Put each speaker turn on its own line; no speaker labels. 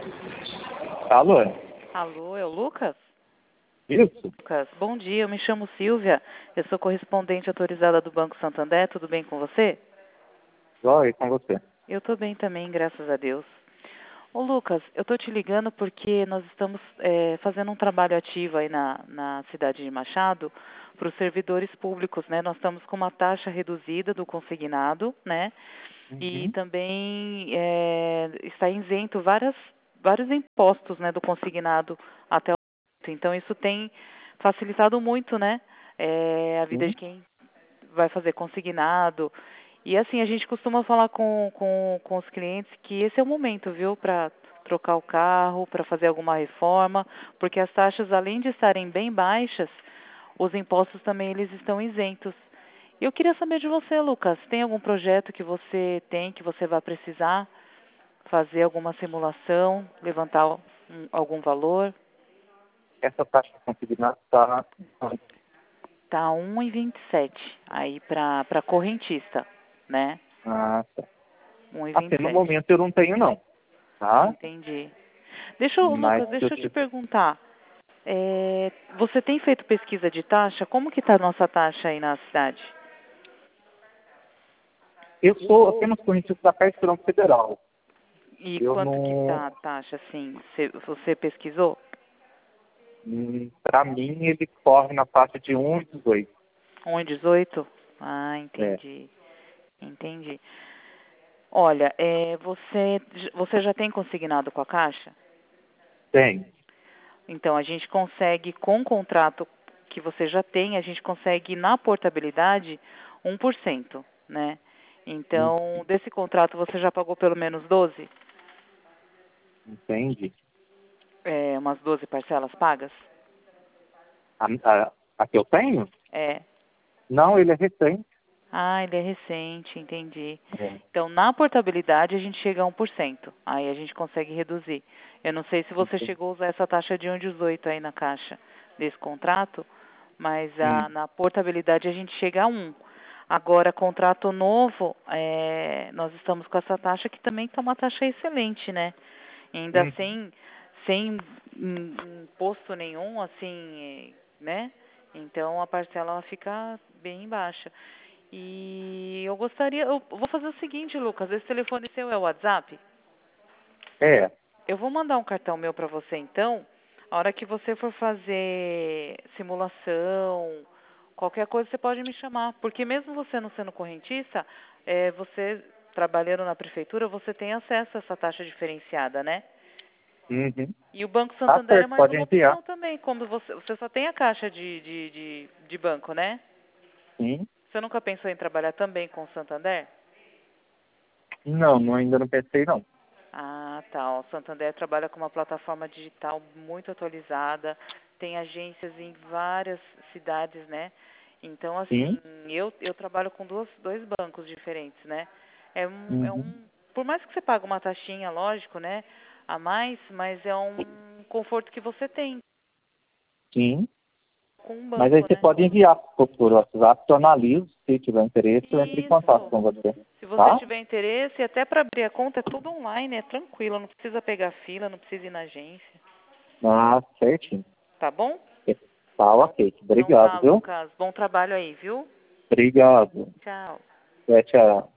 Alô?
Alô, é o Lucas?
Isso?
Lucas, bom dia, eu me chamo Silvia, eu sou correspondente autorizada do Banco Santander, tudo bem com você?
Oi, com você.
Eu estou bem também, graças a Deus. Ô Lucas, eu estou te ligando porque nós estamos fazendo um trabalho ativo aí na cidade de Machado para os servidores públicos, né? Nós estamos com uma taxa reduzida do consignado, né? E
Uhum.
também está isento vários impostos, né, do consignado até o momento. Então isso tem facilitado muito, né, a vida
Sim.
de quem vai fazer consignado. E assim, a gente costuma falar com os clientes que esse é o momento, viu, para trocar o carro, para fazer alguma reforma, porque as taxas, além de estarem bem baixas, os impostos também eles estão isentos. Eu queria saber de você, Lucas, tem algum projeto que você tem, que você vai precisar fazer alguma simulação, levantar algum valor?
Essa taxa consignada está...
Tá 1,27 aí para correntista, né?
Ah, tá. Assim, no
1,27.
momento eu não tenho, não. Tá?
Entendi.
Mas
Lucas,
eu,
deixa eu te perguntar. Você tem feito pesquisa de taxa? Como que está a nossa taxa aí na cidade?
eu sou apenas correntista da Caixa Econômica Federal.
E
Eu
quanto que
não...
está a taxa, assim? Você pesquisou?
Para mim, ele corre na faixa de 1,18.
1,18? Ah,
É,
entendi. Entendi. Olha, você já tem consignado com a Caixa?
tem.
Então, a gente consegue, com o contrato que você já tem, a gente consegue, na portabilidade, 1%, né? Então, desse contrato, você já pagou pelo menos 12?
Entende?
Umas 12 parcelas pagas?
A que eu tenho?
É.
Não, ele é recente.
Ah, ele é recente, entendi.
É.
Então, na portabilidade, a gente chega a 1%. Aí a gente consegue reduzir. Eu não sei se você chegou a usar essa taxa de 1,18 aí na caixa desse contrato, mas na portabilidade a gente chega a 1. Agora, contrato novo, nós estamos com essa taxa que também está uma taxa excelente, né? Ainda sem imposto nenhum, assim, né? Então, a parcela ela fica bem baixa. E eu vou fazer o seguinte, Lucas, esse telefone seu é o WhatsApp?
É.
Eu vou mandar um cartão meu para você então, a hora que você for fazer simulação, qualquer coisa você pode me chamar, porque mesmo você não sendo correntista, você trabalhando na prefeitura, você tem acesso a essa taxa diferenciada, né?
Uhum.
E o Banco
Tá
Santander é
certo,
mais
pode
uma
enviar.
opção também, quando você só tem a caixa de banco, né?
Sim.
Você nunca pensou em trabalhar também com o Santander?
Não, ainda não pensei, não.
Ah, tá. O Santander trabalha com uma plataforma digital muito atualizada, tem agências em várias cidades, né? Então, assim,
Sim.
eu trabalho com dois bancos diferentes, né?
Uhum.
Por mais que você pague uma taxinha, lógico, né? A mais, mas é um conforto que você tem
Sim.
com um
Mas aí
banco,
você
né?
pode enviar por WhatsApp, que eu analiso. Se tiver interesse, eu entro em contato
Isso.
com você.
Se você
Tá?
tiver interesse, até para abrir a conta é tudo online, é tranquilo, não precisa pegar fila, não precisa ir na agência.
Ah, certinho.
Tá bom?
Tá,
Então,
ok.
então
Obrigado,
tá,
viu?
Lucas. Bom trabalho aí, viu?
Obrigado.
Tchau.
Tchau.